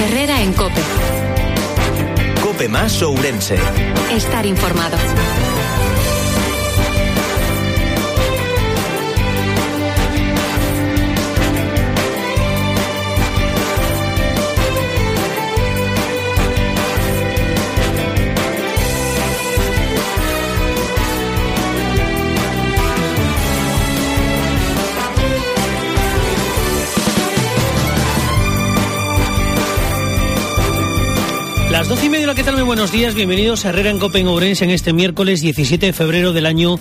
Herrera en COPE. COPE más Ourense. Estar informado. Las 12:30, ¿qué tal? Muy buenos días, bienvenidos a Herrera en COPE en Ourense en este miércoles 17 de febrero del año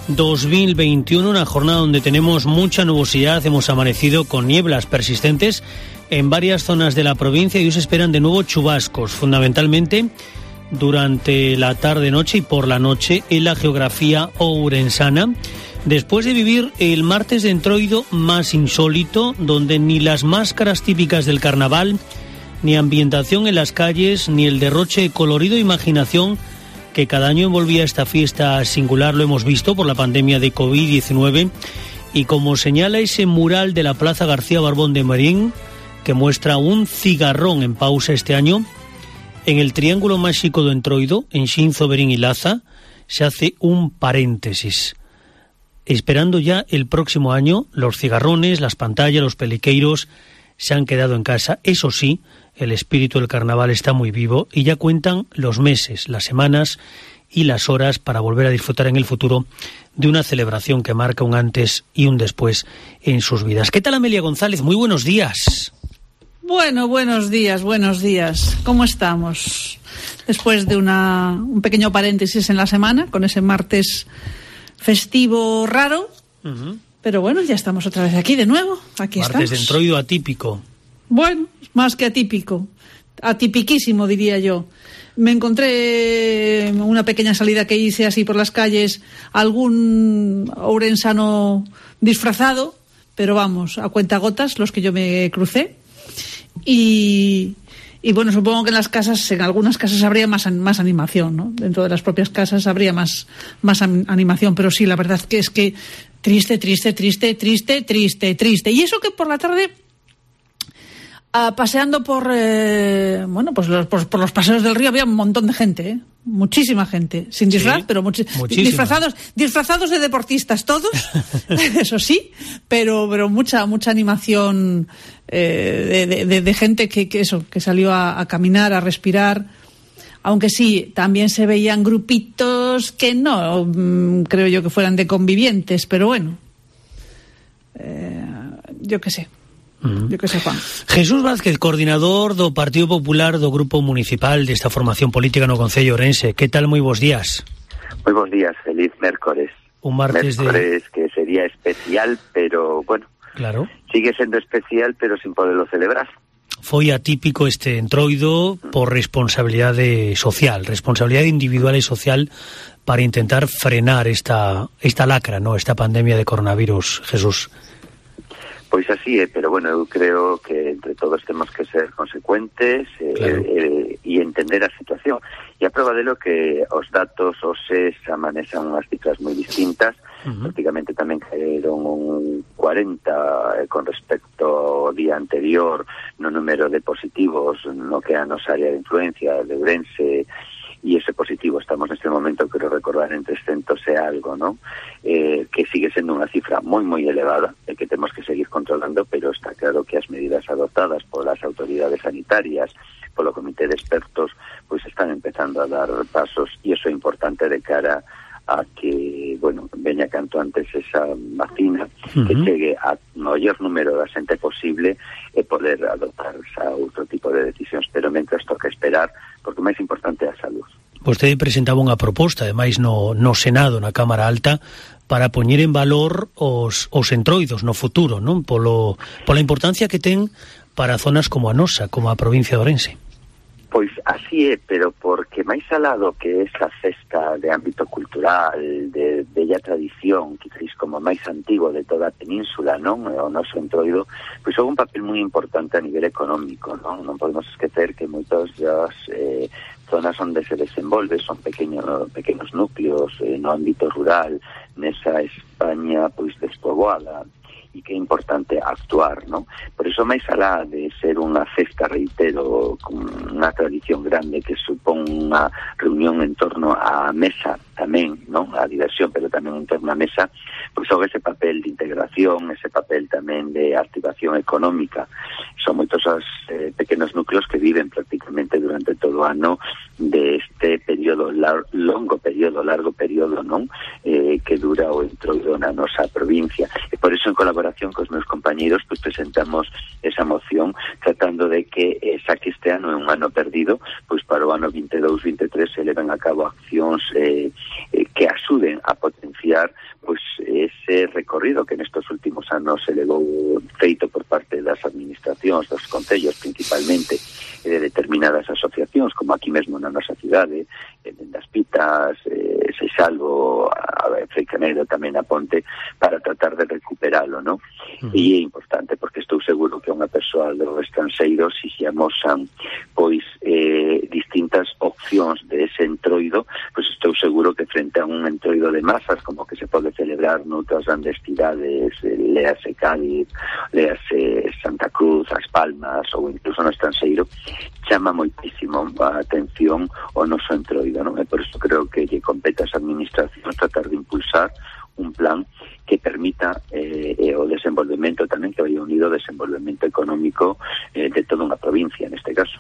2021, una jornada donde tenemos mucha nubosidad, hemos amanecido con nieblas persistentes en varias zonas de la provincia y hoy se esperan de nuevo chubascos, fundamentalmente durante la tarde-noche y por la noche en la geografía ourensana, después de vivir el martes de entroido más insólito, donde ni las máscaras típicas del carnaval, ni ambientación en las calles, ni el derroche de colorido e imaginación que cada año envolvía esta fiesta singular lo hemos visto por la pandemia de COVID-19 y como señala ese mural de la Plaza García Barbón de Marín que muestra un cigarrón en pausa este año, en el triángulo máxico do Entroido, en Xinzo, Berín y Laza, se hace un paréntesis. Esperando ya el próximo año, los cigarrones, las pantallas, los peliqueiros se han quedado en casa. Eso sí, el espíritu del carnaval está muy vivo y ya cuentan los meses, las semanas y las horas para volver a disfrutar en el futuro de una celebración que marca un antes y un después en sus vidas. ¿Qué tal, Amelia González? Muy buenos días. Bueno, buenos días. ¿Cómo estamos? Después de un pequeño paréntesis en la semana, con ese martes festivo raro, pero bueno, ya estamos otra vez aquí de nuevo. Aquí martes estamos. De entroido atípico. Bueno, más que atípico, atipiquísimo diría yo. Me encontré una pequeña salida que hice así por las calles, algún ourensano disfrazado, pero vamos, a cuentagotas los que yo me crucé. Y bueno, supongo que en algunas casas habría más animación, ¿no? Dentro de las propias casas habría más animación, pero sí, la verdad que es que triste. Y eso que por la tarde, paseando por los paseos del río había un montón de gente, muchísima gente, sin disfraz, sí, pero disfrazados de deportistas todos, eso sí, pero mucha animación de gente que salió a caminar, a respirar, aunque sí, también se veían grupitos que no creo yo que fueran de convivientes, pero bueno, yo qué sé. Yo que sé, Juan. Jesús Vázquez, coordinador do Partido Popular do Grupo Municipal desta formación política no Concello Ourense. Que tal? Moi bons días. Moi bons días, feliz mércores. Un martes que sería especial, pero bueno, claro, sigue sendo especial, pero sin poderlo celebrar. Foi atípico este entroido por responsabilidade social, responsabilidade individual e social para intentar frenar esta lacra, ¿no? Esta pandemia de coronavirus, Jesús. Pois así é, pero bueno, eu creo que entre todos temos que ser consecuentes claro. E entender a situación. E a prova delo que os datos hoxe amanezan unhas cifras moi distintas, prácticamente tamén caeron un 40 con respecto ao día anterior no número de positivos no que a nosa área de influencia de Ourense. E ese positivo, estamos neste momento, quero recordar, en 300 e algo, ¿no? Que sigue sendo unha cifra moi elevada, e que temos que seguir controlando, pero está claro que as medidas adoptadas polas autoridades sanitarias, polo comité de expertos, pois están empezando a dar pasos, e iso é importante de cara a que, bueno, veña canto antes esa vacina, que chegue a maior número da xente posible e poder adoptar outro tipo de decisións, pero mentras toca esperar, porque o máis importante é a salud. Vostede presentaba unha proposta, ademais, no Senado, na Cámara Alta, para poñer en valor os entroidos no futuro, non? Pola importancia que ten para zonas como a nosa, como a provincia de Ourense. Pois así é, pero porque máis alado que esa festa de ámbito cultural, de bella tradición, quizás como máis antigo de toda a península, non? O noso entroido, pois houve un papel moi importante a nivel económico, non? Non podemos esquecer que moitas das zonas onde se desenvolve son pequenos núcleos no ámbito rural, nesa España pois despoboada. e que é importante actuar, non? Por iso, máis alá de ser unha festa, reitero, con unha tradición grande que supón unha reunión en torno á mesa tamén, non? A diversión, pero tamén en torno á mesa, pois sobre ese papel de integración, ese papel tamén de activación económica. Son moitos os pequenos núcleos que viven prácticamente durante todo o ano deste período, largo período, non? Que dura o entroido na nosa provincia. E por iso, en colaboración cos meus compañeiros, pues presentamos esa moción tratando de que, xa que este ano é un ano perdido, pois para o ano 22-23 se leven a cabo accións que axuden a potenciar pois ese recorrido que nestos últimos anos se levou feito por parte das administracións, dos concellos principalmente, e de determinadas asociacións, como aquí mesmo na nosa cidade, en das Pitas, Seixalvo, a Freicanedo, tamén a Ponte, para tratar de recuperalo, non? E é importante, porque estou seguro que unha persoa do estranxeiro, se se amosan pois distintas opcións de ese entroido, pois estou seguro que frente a un entroido de masas, como que se pode celebrar noutras grandes cidades, léase Cádiz, léase Santa Cruz, As Palmas, ou incluso no estranxeiro, chama moitísimo a atención o noso entroido, non? E por iso creo que lle compete ás administracións tratar de impulsar un plan que permita o desenvolvemento tamén, que vaya unido ao desenvolvemento económico de toda unha provincia, neste caso.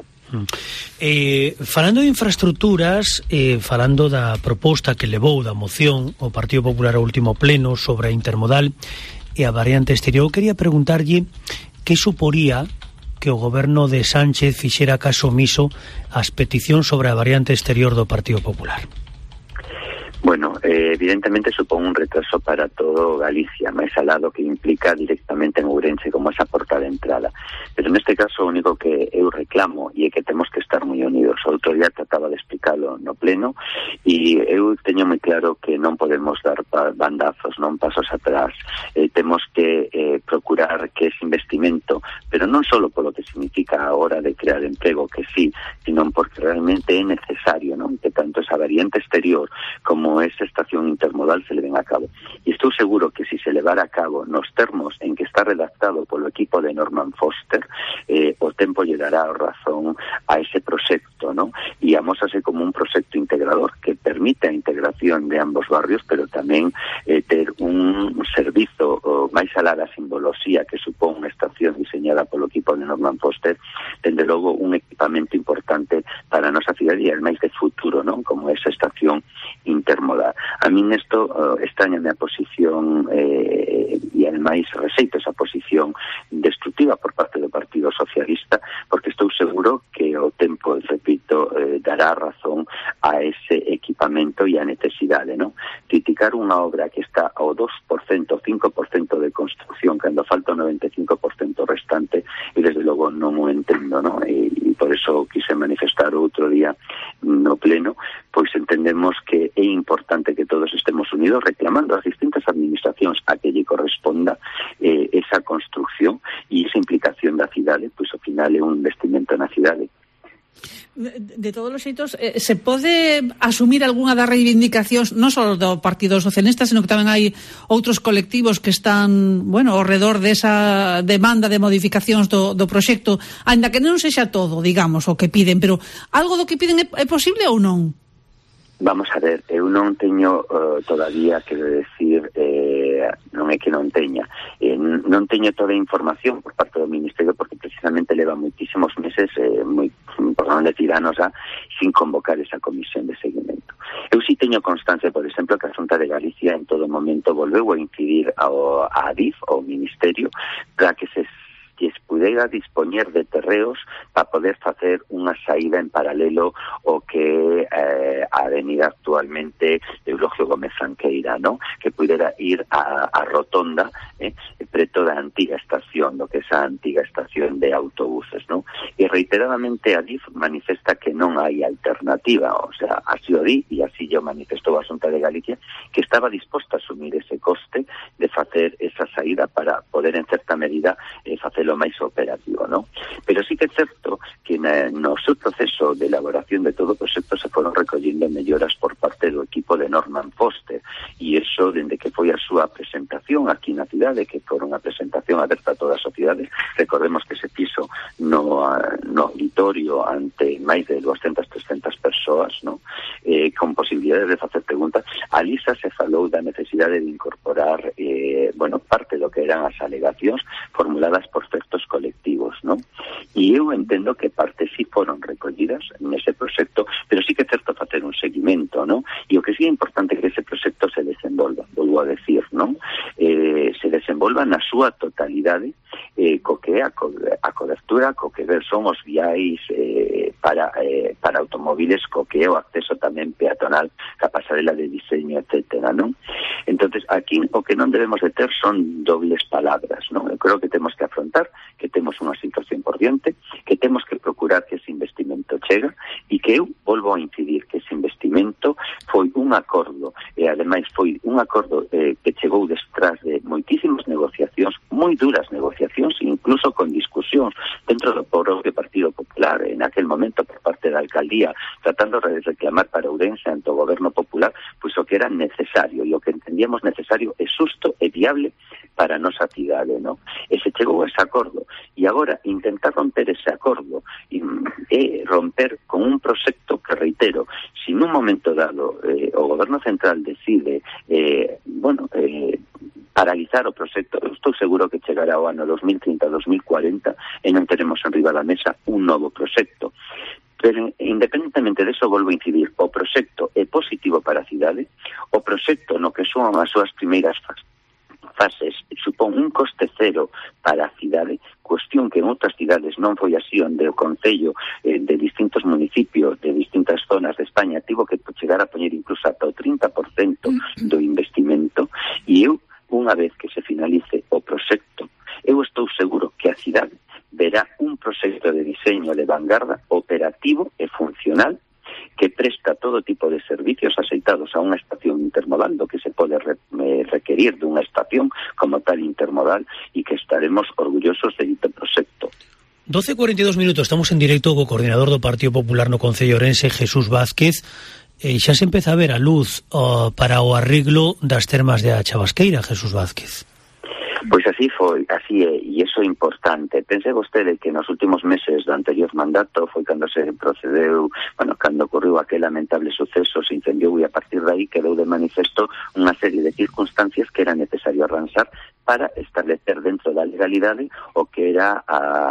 Falando de infraestructuras, falando da proposta que levou da moción o Partido Popular ao último pleno sobre a intermodal e a variante exterior, quería preguntarlle que suporía que o goberno de Sánchez fixera caso omiso ás peticións sobre a variante exterior do Partido Popular. Bueno, evidentemente supón un retraso para todo Galicia, máis alado que implica directamente en Ourense como esa porta de entrada. Pero neste caso o único que eu reclamo e é que temos que estar moi unidos. O outro día trataba de explicarlo no pleno e eu teño moi claro que non podemos dar bandazos, non pasos atrás. Temos que procurar que ese investimento, pero non só polo que significa a hora de crear emprego, que sí, sino porque realmente é necesario, non? Que tanto esa variante exterior como esa estación intermodal se leven a cabo. E estou seguro que si se levara a cabo nos termos en que está redactado polo equipo de Norman Foster, o tempo lle dará razón a ese proxecto, non? E amósase como un proxecto integrador que permite a integración de ambos barrios, pero tamén ter un servizo máis alá da simboloxía que supón unha estación diseñada polo equipo de Norman Foster, dende logo un equipamento importante para a nosa cidade e máis de futuro, non? Como esa estación intermodal. A min isto extrañame a posición e ademais rexeito esa posición destructiva por parte do Partido Socialista, porque estou seguro que o tempo, repito, dará razón a ese equipamento e a necesidade, non? Criticar unha obra que está ao 2%, 5% de construcción, cando falta o 95% restante, e desde logo non o entendo, non? E por eso quise manifestar outro día no pleno, pois entendemos que é importante que todos estemos unidos reclamando as distintas administracións a que lle corresponda esa construcción e esa implicación da cidade, pois ao final é un investimento na cidade. De todos os xeitos, se pode asumir algunha das reivindicacións non só do Partido Socialista, senón que tamén hai outros colectivos que están, bueno, ao redor desa demanda de modificacións do proxecto, aínda que non sexa todo, digamos, o que piden, pero algo do que piden é posible ou non? Vamos a ver, eu non teño todavía que decir, non é que non teña, non teño toda a información por parte do Ministerio, porque precisamente leva moitísimos meses, por non decir anos sin convocar esa comisión de seguimento. Eu sí teño constancia, por exemplo, que a Xunta de Galicia en todo momento volveu a incidir a ADIF, ao Ministerio, para que se pudera dispoñer de terreos para poder facer unha saída en paralelo o que a avenida actualmente Eulogio Gómez Anqueira, ¿no? Que pudera ir a Rotonda, preto da antiga estación, do que esa antiga estación de autobuses, ¿no? E reiteradamente a DIF manifesta que non hai alternativa, o sea, así o di, e así yo manifestou a Xunta de Galicia, que estaba disposta a asumir ese coste de facer esa saída para poder en certa medida facelo máis operativo, ¿no? Pero sí que é certo que no seu proceso de elaboración de todo o proxecto se foron recollendo melloras por parte do equipo de Norman Foster, e iso dende que foi a súa presentación aquí na cidade posibilidade que por unha presentación aberta a toda a sociedade, recordemos que se fixo no auditorio ante máis de 200, 300 persoas, no? Con posibilidades de facer preguntas. Ali xa se falou da necesidade de incorporar parte do que eran as alegacións formuladas por certos colectivos, no? E eu entendo que parte sí foron recollidas nese proxecto, pero sí que é certo facer un seguimento, no? E o que sí é importante é que ese proxecto se desenvolva, volvo a decir, non? Se desenvolva na súa totalidade, co que é a cobertura, co que son os viais para automóviles, co que é o acceso tamén peatonal, a pasarela de diseño, etcétera, non? Entonces, aquí o que non debemos de ter son dobles palabras, non? Eu creo que temos que afrontar que temos unha situación por diante, que temos que procurar que ese investimento chega, e que eu volvo a incidir que ese investimento foi un acordo, e ademais foi un acordo que chegou detrás de moitísimas negociacións, moi duras negociacións, incluso con discusións dentro do propio Partido Popular, en aquel momento por parte da alcaldía, tratando de reclamar para Ourense ante o goberno popular, pois o que era necesario, e o que entendíamos necesario é xusto e viable para a nosa cidade, no? E se chegou a ese acordo, e agora intentar romper ese acordo e romper con un proxecto que, reitero, se nun momento dado o goberno central decide paralizar o proxecto, eu estou seguro que chegará ao ano 2030, 2040 e non teremos enriba da mesa un novo proxecto. Pero independentemente deso, volvo a incidir, o proxecto é positivo para a cidade, o proxecto no que son as súas primeiras fases supón un coste cero para a cidade, cuestión que en outras cidades non foi así, onde o Concello de distintos municipios, de distintas zonas de España, tivo que chegar a poñer incluso ata o 30% do investimento, e eu, unha vez que se finalice o proxecto, eu estou seguro que a cidade verá un proxecto de diseño de vanguarda operativo e funcional que presta todo tipo de servicios aceitados a unha estación intermodal, do que se pode requerir dunha estación como tal intermodal, e que estaremos orgullosos de este proxecto. 12:42 minutos, estamos en directo co coordinador do Partido Popular no Concello Ourense, Jesús Vázquez. Xa se empeza a ver a luz para o arreglo das termas de A Chavasqueira, Jesús Vázquez. Pois así foi, así é, e iso é importante. Pense vostede que nos últimos meses do anterior mandato foi cando se procedeu, cando ocorreu aquel lamentable suceso, se incendiou, e a partir de aí quedou de manifesto unha serie de circunstancias que era necesario arranxar para establecer dentro da legalidade o que era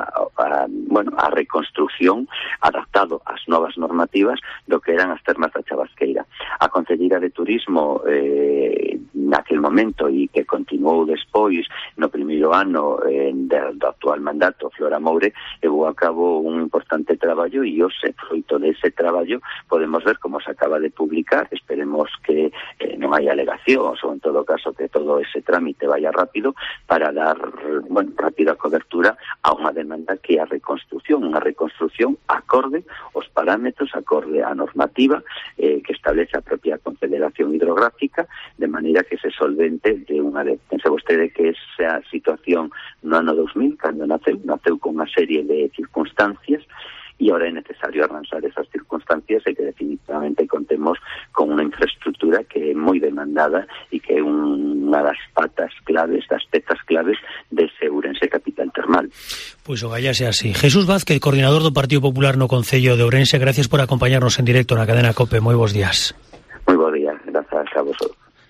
a reconstrucción adaptado ás novas normativas do que eran as termas da Chavasqueira. A Concelleira de Turismo naquel momento, e que continuou despois no primeiro ano do actual mandato, Flora Moure, levou a cabo un importante traballo, e hoxe, froito dese traballo, podemos ver como se acaba de publicar. Esperemos que non hai alegacións, ou en todo caso que todo ese trámite vaya rápido, para dar rápida cobertura a unha demanda que é a reconstrucción, unha reconstrucción acorde aos parámetros, acorde á normativa que establece a propia Confederación Hidrográfica, de maneira que se solvente de unha vez. Pense vostede que esa situación no ano 2000, cando naceu con unha serie de circunstancias, e ahora é necesario arranxar esas circunstancias e que definitivamente contemos con unha infraestructura que é moi demandada e que é unha das patas claves, das pezas claves de Ourense capital termal. Pois o gallase así. Jesús Vázquez, coordinador do Partido Popular no Concello de Ourense, gracias por acompañarnos en directo na cadena COPE. Moi bons días. Moi bons días, grazas a vos.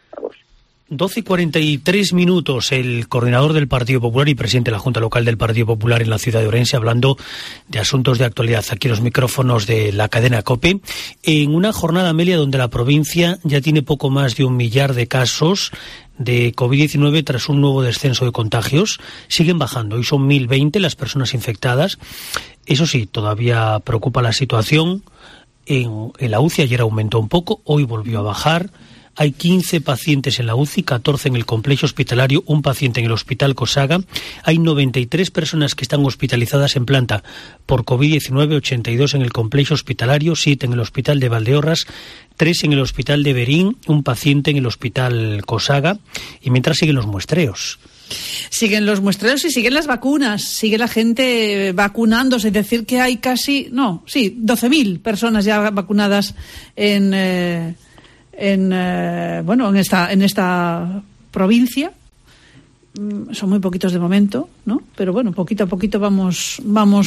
12:43 minutos, el coordinador del Partido Popular y presidente de la Junta Local del Partido Popular en la ciudad de Ourense, hablando de asuntos de actualidad aquí en los micrófonos de la cadena COPE, en una jornada, Amelia, donde la provincia ya tiene poco más de 1 millar de casos de COVID-19 tras un nuevo descenso de contagios. Siguen bajando, hoy son 1.020 las personas infectadas. Eso sí, todavía preocupa la situación en la UCI. Ayer aumentó un poco, hoy volvió a bajar. Hay 15 pacientes en la UCI, 14 en el complejo hospitalario, un paciente en el Hospital Cosaga. Hay 93 personas que están hospitalizadas en planta por COVID-19, 82 en el complejo hospitalario, 7 en el Hospital de Valdeorras, 3 en el Hospital de Berín, un paciente en el Hospital Cosaga, y mientras siguen los muestreos. Siguen los muestreos y siguen las vacunas, sigue la gente vacunándose, es decir que hay 12.000 personas ya vacunadas en esta provincia, son muy poquitos de momento, ¿no? Pero bueno, poquito a poquito vamos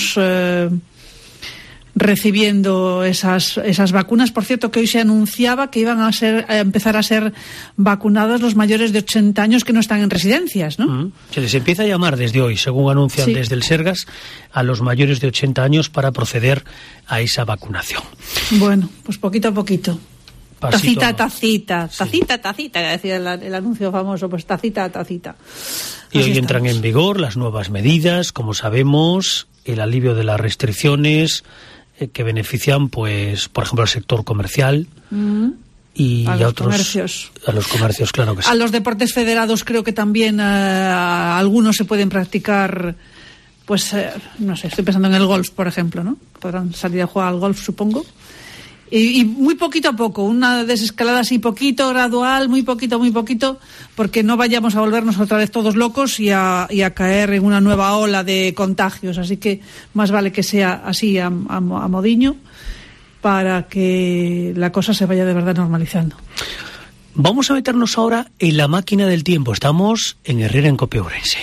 recibiendo esas vacunas. Por cierto, que hoy se anunciaba que iban a empezar a ser vacunados los mayores de 80 años que no están en residencias, ¿no? Se les empieza a llamar desde hoy, según anuncian desde el Sergas, a los mayores de 80 años para proceder a esa vacunación. Bueno, pues poquito a poquito. Pasito, tacita, que decía el anuncio famoso, pues tacita. Y hoy entran en vigor las nuevas medidas, como sabemos, el alivio de las restricciones que benefician, pues, por ejemplo, al sector comercial y a otros comercios. A los comercios, claro que sí. A los deportes federados creo que también algunos se pueden practicar, pues, no sé, estoy pensando en el golf, por ejemplo, ¿no? Podrán salir a jugar al golf, supongo. Y muy poquito a poco, una desescalada así poquito, gradual, muy poquito, porque no vayamos a volvernos otra vez todos locos y a caer en una nueva ola de contagios. Así que más vale que sea así a modiño para que la cosa se vaya de verdad normalizando. Vamos a meternos ahora en la máquina del tiempo. Estamos en Herrera en Cope Ourense.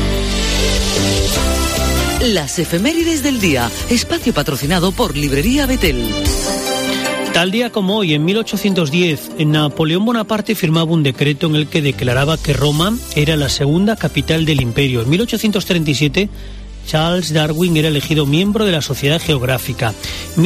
Las efemérides del día, espacio patrocinado por Librería Betel. Tal día como hoy, en 1810, Napoleón Bonaparte firmaba un decreto en el que declaraba que Roma era la segunda capital del imperio. En 1837, Charles Darwin era elegido miembro de la Sociedad Geográfica. En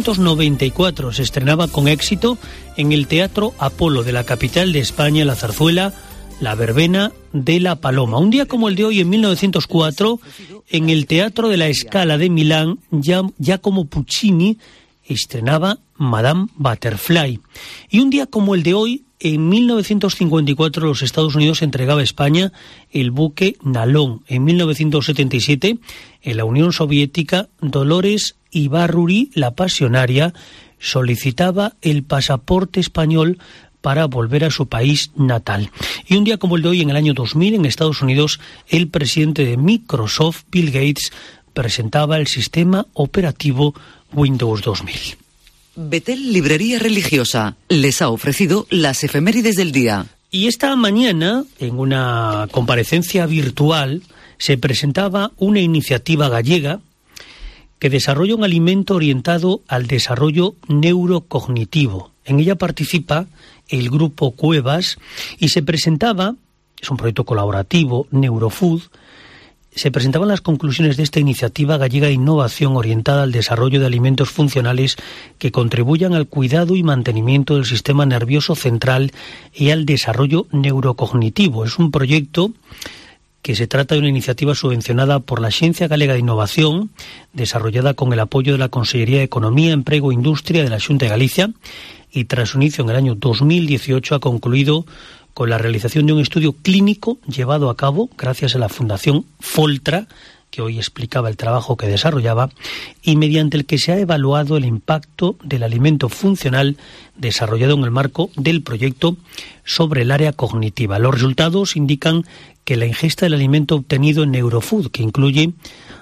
1894 se estrenaba con éxito en el Teatro Apolo de la capital de España la zarzuela La verbena de la Paloma. Un día como el de hoy, en 1904, en el Teatro de la Scala de Milán, Giacomo Puccini estrenaba Madame Butterfly. Y un día como el de hoy, en 1954, los Estados Unidos entregaba a España el buque Nalón. En 1977, en la Unión Soviética, Dolores Ibárruri, la pasionaria, solicitaba el pasaporte español para volver a su país natal. Y un día como el de hoy, en el año 2000, en Estados Unidos, el presidente de Microsoft, Bill Gates, presentaba el sistema operativo Windows 2000. Betel Librería Religiosa les ha ofrecido las efemérides del día. Y esta mañana, en una comparecencia virtual, se presentaba una iniciativa gallega que desarrolla un alimento orientado al desarrollo neurocognitivo. En ella participa el grupo Cuevas y se presentaba, es un proyecto colaborativo, Neurofood. Se presentaban las conclusiones de esta iniciativa gallega de innovación orientada al desarrollo de alimentos funcionales que contribuyan al cuidado y mantenimiento del sistema nervioso central y al desarrollo neurocognitivo. Es un proyecto que se trata de una iniciativa subvencionada por la Xencia Galega de Innovación, desarrollada con el apoyo de la Consellería de Economía, Emprego e Industria de la Xunta de Galicia, y tras su inicio en el año 2018 ha concluido con la realización de un estudio clínico llevado a cabo gracias a la Fundación Foltra, que hoy explicaba el trabajo que desarrollaba, y mediante el que se ha evaluado el impacto del alimento funcional desarrollado en el marco del proyecto sobre el área cognitiva. Los resultados indican que la ingesta del alimento obtenido en Neurofood, que incluye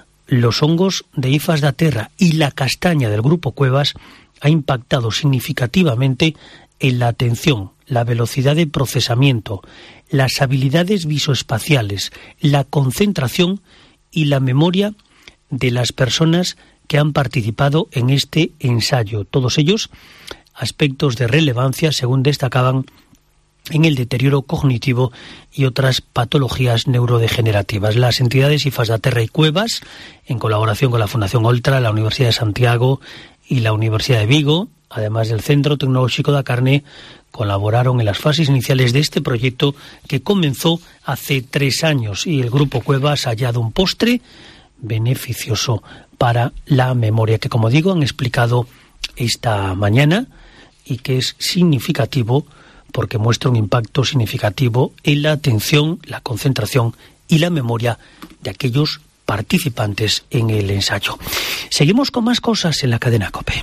los hongos de Ifas da Terra y la castaña del grupo Cuevas, ha impactado significativamente en la atención, la velocidad de procesamiento, las habilidades visoespaciales, la concentración y la memoria de las personas que han participado en este ensayo. Todos ellos aspectos de relevancia, según destacaban, en el deterioro cognitivo y otras patologías neurodegenerativas. Las entidades Ifas da Terra y Cuevas, en colaboración con la Fundación Oltra, la Universidad de Santiago y la Universidad de Vigo, además del Centro Tecnológico da Carne, colaboraron en las fases iniciales de este proyecto que comenzó hace 3 años, y el grupo Cuevas ha hallado un postre beneficioso para la memoria, que, como digo, han explicado esta mañana y que es significativo porque muestra un impacto significativo en la atención, la concentración y la memoria de aquellos participantes en el ensayo. Seguimos con más cosas en la cadena COPE.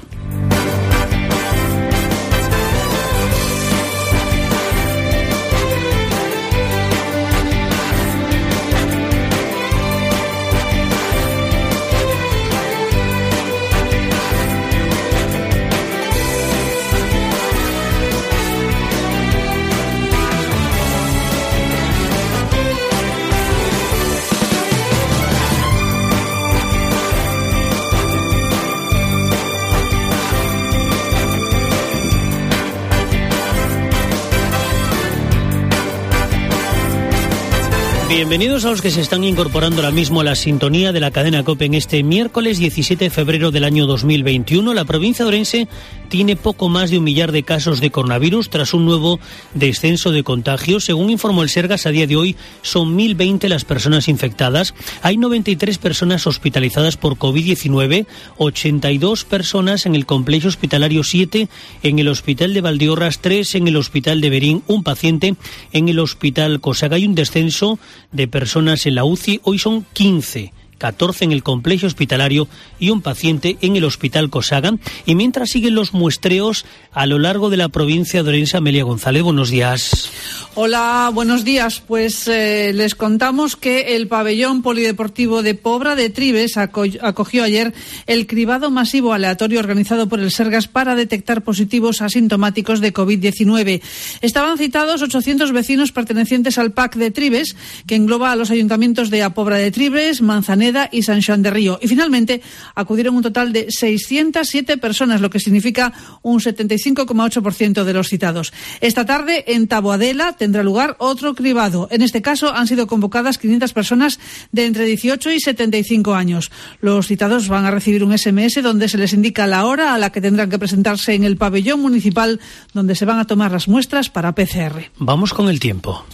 Bienvenidos a los que se están incorporando ahora mismo a la sintonía de la cadena COPE en este miércoles 17 de febrero del año 2021. La provincia de Ourense tiene poco más de 1 millar de casos de coronavirus tras un nuevo descenso de contagios. Según informó el Sergas, a día de hoy son 1.020 las personas infectadas. Hay 93 personas hospitalizadas por COVID-19, 82 personas en el complejo hospitalario, 7 en el hospital de Valdeorras, 3 en el hospital de Berín, un paciente en el hospital Cosaga. Hay un descenso de personas en la UCI, hoy son 15, 14 en el complejo hospitalario y un paciente en el hospital Cosaga. Y mientras siguen los muestreos a lo largo de la provincia de Ourense, Amelia González, buenos días. Hola, buenos días. Pues les contamos que el pabellón polideportivo de Pobra de Tribes acogió ayer el cribado masivo aleatorio organizado por el Sergas para detectar positivos asintomáticos de COVID-19. Estaban citados 800 vecinos pertenecientes al PAC de Tribes, que engloba a los ayuntamientos de A Pobra de Tribes, Manzaneda y San Xoán de Río. Y finalmente acudieron un total de 607 personas, lo que significa un 75,8% de los citados. Esta tarde, en Taboadela, tendrá lugar otro cribado. En este caso han sido convocadas 500 personas de entre 18 y 75 años. Los citados van a recibir un SMS donde se les indica la hora a la que tendrán que presentarse en el pabellón municipal donde se van a tomar las muestras para PCR. Vamos con el tiempo.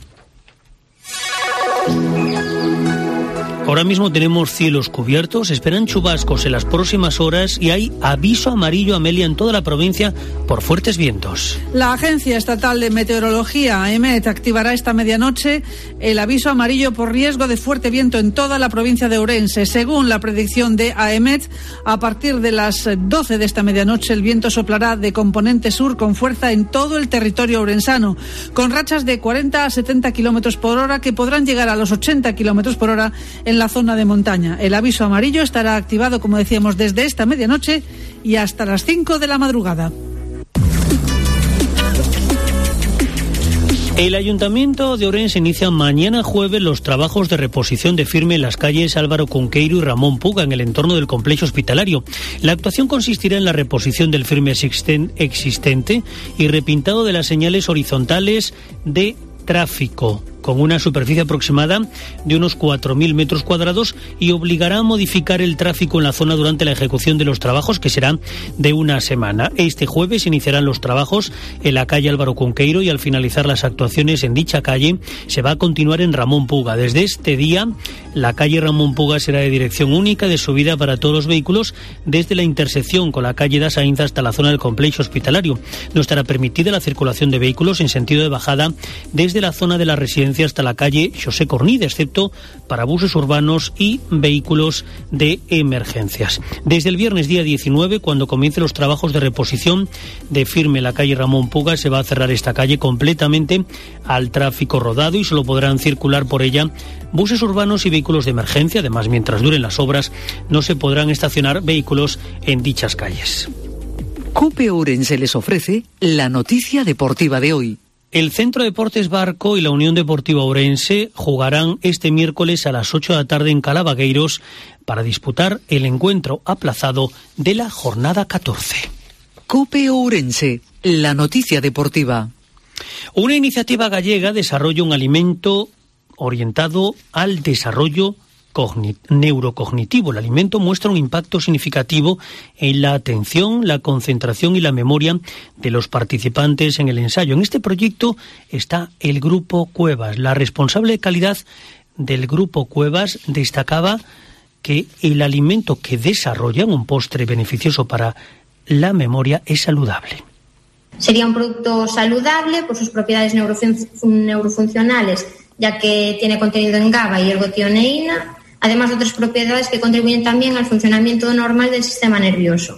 Ahora mismo tenemos cielos cubiertos, esperan chubascos en las próximas horas y hay aviso amarillo, Amelia, en toda la provincia por fuertes vientos. La Agencia Estatal de Meteorología, AEMET, activará esta medianoche el aviso amarillo por riesgo de fuerte viento en toda la provincia de Ourense. Según la predicción de AEMET, a partir de las 12 de esta medianoche el viento soplará de componente sur con fuerza en todo el territorio ourensano, con rachas de 40 a 70 kilómetros por hora que podrán llegar a los 80 kilómetros por hora en la zona de montaña. El aviso amarillo estará activado, como decíamos, desde esta medianoche y hasta las 5 de la madrugada. El Ayuntamiento de Ourense inicia mañana jueves los trabajos de reposición de firme en las calles Álvaro Cunqueiro y Ramón Puga en el entorno del complejo hospitalario. La actuación consistirá en la reposición del firme existente y repintado de las señales horizontales de tráfico, con una superficie aproximada de unos 4.000 metros cuadrados, y obligará a modificar el tráfico en la zona durante la ejecución de los trabajos, que será de una semana. Este jueves iniciarán los trabajos en la calle Álvaro Cunqueiro y al finalizar las actuaciones en dicha calle se va a continuar en Ramón Puga. Desde este día, la calle Ramón Puga será de dirección única de subida para todos los vehículos desde la intersección con la calle da Sainza hasta la zona del complejo hospitalario. No estará permitida la circulación de vehículos en sentido de bajada desde la zona de la residencia hasta la calle José Cornide, excepto para buses urbanos y vehículos de emergencias. Desde el viernes día 19, cuando comiencen los trabajos de reposición de firme en la calle Ramón Puga, se va a cerrar esta calle completamente al tráfico rodado y solo podrán circular por ella buses urbanos y vehículos de emergencia. Además, mientras duren las obras, no se podrán estacionar vehículos en dichas calles. COPE Ourense les ofrece la noticia deportiva de hoy. El Centro de Deportes Barco y la Unión Deportiva Ourense jugarán este miércoles a las 8 de la tarde en Calavagueiros para disputar el encuentro aplazado de la jornada 14. COPE Ourense, la noticia deportiva. Una iniciativa gallega desarrolla un alimento orientado al desarrollo neurocognitivo. El alimento muestra un impacto significativo en la atención, la concentración y la memoria de los participantes en el ensayo. En este proyecto está el Grupo Cuevas. La responsable de calidad del Grupo Cuevas destacaba que el alimento que desarrollan, un postre beneficioso para la memoria, es saludable. Sería un producto saludable por sus propiedades neurofuncionales, ya que tiene contenido en GABA y ergotioneína, además de otras propiedades que contribuyen también al funcionamiento normal del sistema nervioso.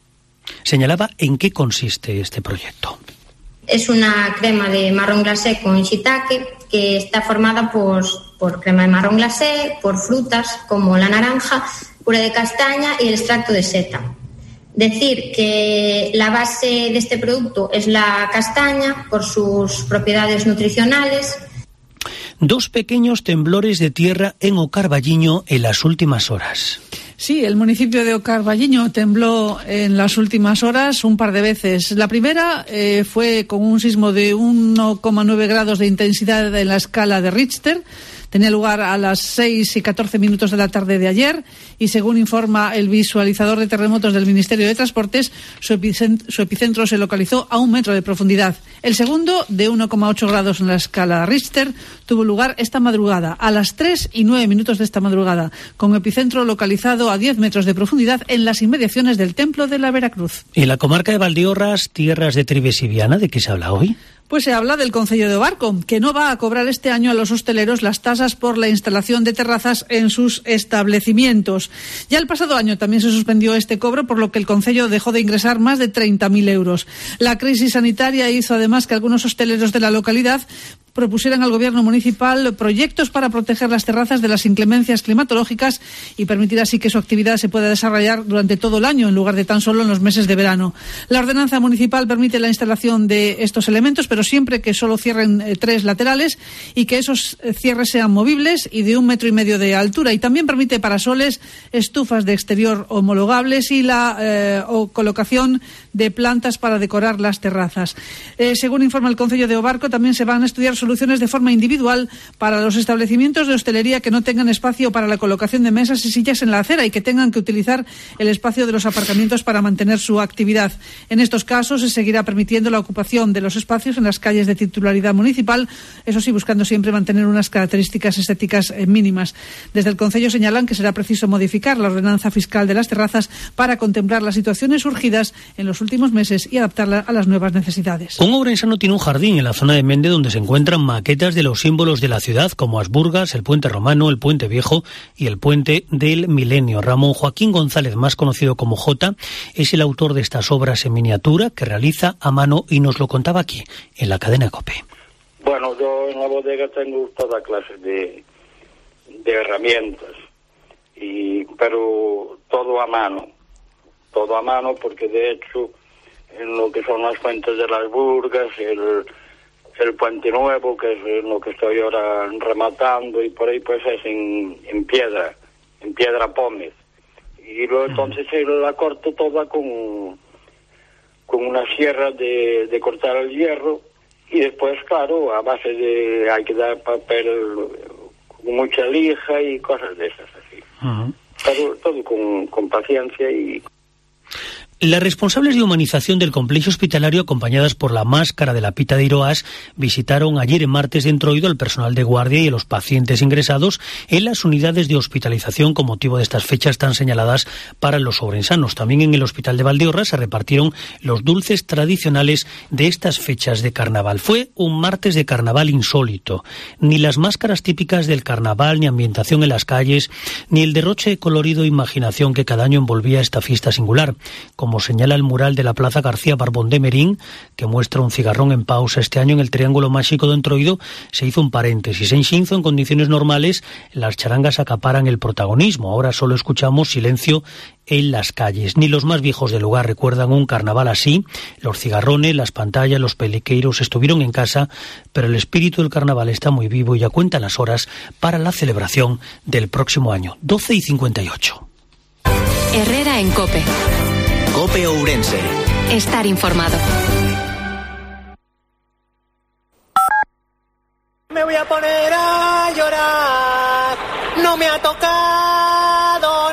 Señalaba en qué consiste este proyecto. Es una crema de marrón glacé con shiitake que está formada por crema de marrón glacé, por frutas como la naranja, puré de castaña y el extracto de seta. Decir que la base de este producto es la castaña por sus propiedades nutricionales. 2 pequeños temblores de tierra en Ocarballiño en las últimas horas. Sí, el municipio de Ocarballiño tembló en las últimas horas un par de veces. La primera fue con un sismo de 1,9 grados de intensidad en la escala de Richter. Tenía lugar a las 6:14 de la tarde de ayer y, según informa el visualizador de terremotos del Ministerio de Transportes, su epicentro se localizó a 1 metro de profundidad. El segundo, de 1,8 grados en la escala Richter, tuvo lugar esta madrugada, a las 3:09 de esta madrugada, con epicentro localizado a 10 metros de profundidad en las inmediaciones del Templo de la Veracruz. ¿Y en la comarca de Valdeorras, tierras de Trives y Viana, de qué se habla hoy? Pues se habla del Concello de Ovarco, que no va a cobrar este año a los hosteleros las tasas por la instalación de terrazas en sus establecimientos. Ya el pasado año también se suspendió este cobro, por lo que el Concello dejó de ingresar más de 30.000 euros. La crisis sanitaria hizo además que algunos hosteleros de la localidad propusieran al gobierno municipal proyectos para proteger las terrazas de las inclemencias climatológicas y permitir así que su actividad se pueda desarrollar durante todo el año en lugar de tan solo en los meses de verano. La ordenanza municipal permite la instalación de estos elementos, pero siempre que solo cierren 3 laterales y que esos cierres sean movibles y de 1,5 metros de altura, y también permite parasoles, estufas de exterior homologables y la colocación de plantas para decorar las terrazas. Según informa el Concello de Ovarco, también se van a estudiar soluciones de forma individual para los establecimientos de hostelería que no tengan espacio para la colocación de mesas y sillas en la acera y que tengan que utilizar el espacio de los aparcamientos para mantener su actividad. En estos casos se seguirá permitiendo la ocupación de los espacios en las calles de titularidad municipal, eso sí, buscando siempre mantener unas características estéticas mínimas. Desde el Concello señalan que será preciso modificar la ordenanza fiscal de las terrazas para contemplar las situaciones surgidas en los últimos meses y adaptarla a las nuevas necesidades. Un ourensano tiene un jardín en la zona de Mende donde se encuentran maquetas de los símbolos de la ciudad, como Asburgas, el Puente Romano, el Puente Viejo y el Puente del Milenio. Ramón Joaquín González, más conocido como Jota, es el autor de estas obras en miniatura que realiza a mano y nos lo contaba aquí, en la cadena COPE. Bueno, yo en la bodega tengo toda clase de herramientas, pero todo a mano porque de hecho en lo que son las fuentes de las Burgas, el Puente Nuevo, que es lo que estoy ahora rematando, y por ahí pues es en piedra pómez. Y luego entonces la corto toda con una sierra de cortar el hierro, y después, claro, a base de hay que dar papel con mucha lija y cosas de esas así. Pero todo con paciencia y... Las responsables de humanización del complejo hospitalario, acompañadas por la Máscara de la Pita de Iroas, visitaron ayer en martes de Entroido al personal de guardia y a los pacientes ingresados en las unidades de hospitalización con motivo de estas fechas tan señaladas para los ourensanos. También en el hospital de Valdeorras se repartieron los dulces tradicionales de estas fechas de carnaval. Fue un martes de carnaval insólito. Ni las máscaras típicas del carnaval, ni ambientación en las calles, ni el derroche de colorido e imaginación que cada año envolvía esta fiesta singular. Como señala el mural de la Plaza García Barbón de Merín, que muestra un cigarrón en pausa este año en el Triángulo Máxico de Entroido, se hizo un paréntesis. En Xinzo, en condiciones normales, las charangas acaparan el protagonismo. Ahora solo escuchamos silencio en las calles. Ni los más viejos del lugar recuerdan un carnaval así. Los cigarrones, las pantallas, los peliqueiros estuvieron en casa, pero el espíritu del carnaval está muy vivo y ya cuentan las horas para la celebración del próximo año. 12:58. Herrera en COPE. COPE Ourense. Estar informado. Me voy a poner a llorar. No me ha tocado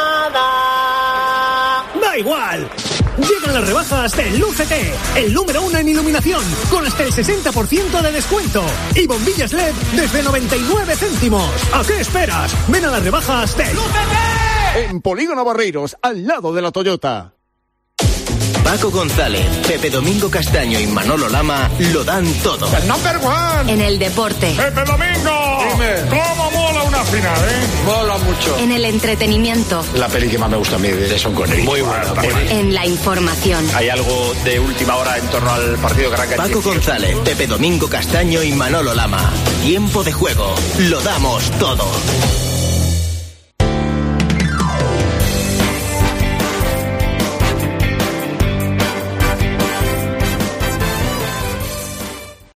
nada. Da igual. Llegan las rebajas de Lucete, el número 1 en iluminación, con hasta el 60% de descuento. Y bombillas LED desde 99 céntimos. ¿A qué esperas? Ven a las rebajas de Lucete. En Polígono Barreiros, al lado de la Toyota. Paco González, Pepe Domingo Castaño y Manolo Lama lo dan todo. ¡El number one! En el deporte. ¡Pepe Domingo! Dime. ¿Cómo mola una final, Mola mucho. En el entretenimiento. La peli que más me gusta a mí de Sean Connery. Muy buena. En la información. Hay algo de última hora en torno al partido que arranca. Paco González, Pepe Domingo Castaño y Manolo Lama. Tiempo de juego. Lo damos todo.